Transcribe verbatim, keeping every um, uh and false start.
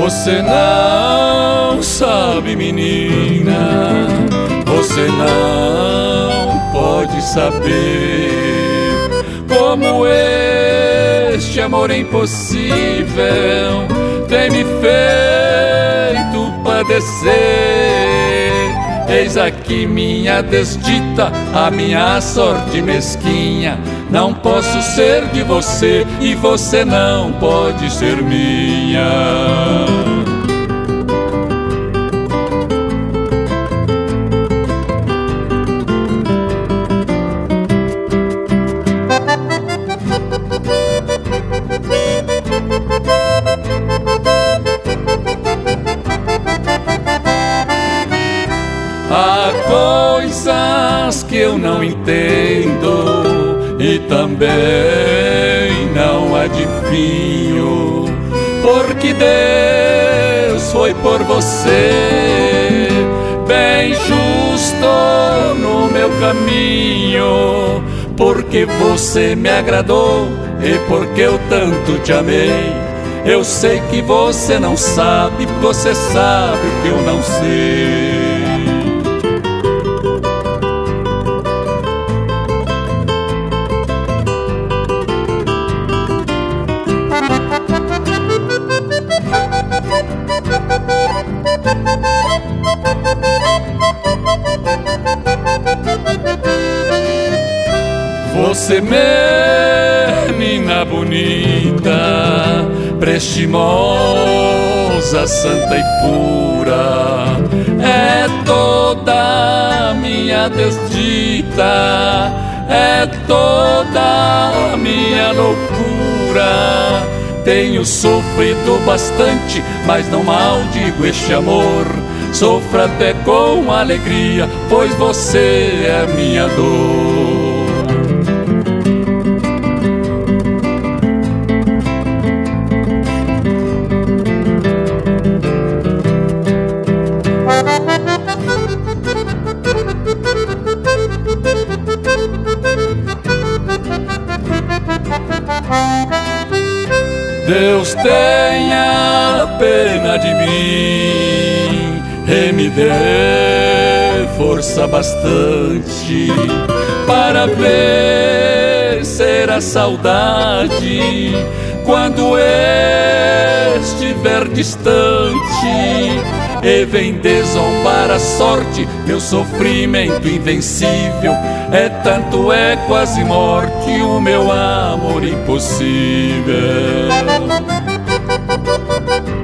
Você não sabe, menina, você não pode saber como este amor impossível tem me feito padecer. Eis aqui minha desdita, a minha sorte mesquinha. Não posso ser de você e você não pode ser minha. Há coisas que eu não entendo e também não adivinho, porque Deus foi por você bem justo no meu caminho, porque você me agradou e porque eu tanto te amei. Eu sei que você não sabe, você sabe que eu não sei. Você, menina bonita, prestimosa, santa e pura, é toda minha desdita, é toda minha loucura. Tenho sofrido bastante, mas não maldigo este amor. Sofro até com alegria, pois você é minha dor. Deus tenha pena de mim e me dê força bastante para vencer a saudade quando estiver distante. E vem desombar a sorte, meu sofrimento invencível é tanto, é quase morte, o meu amor impossível.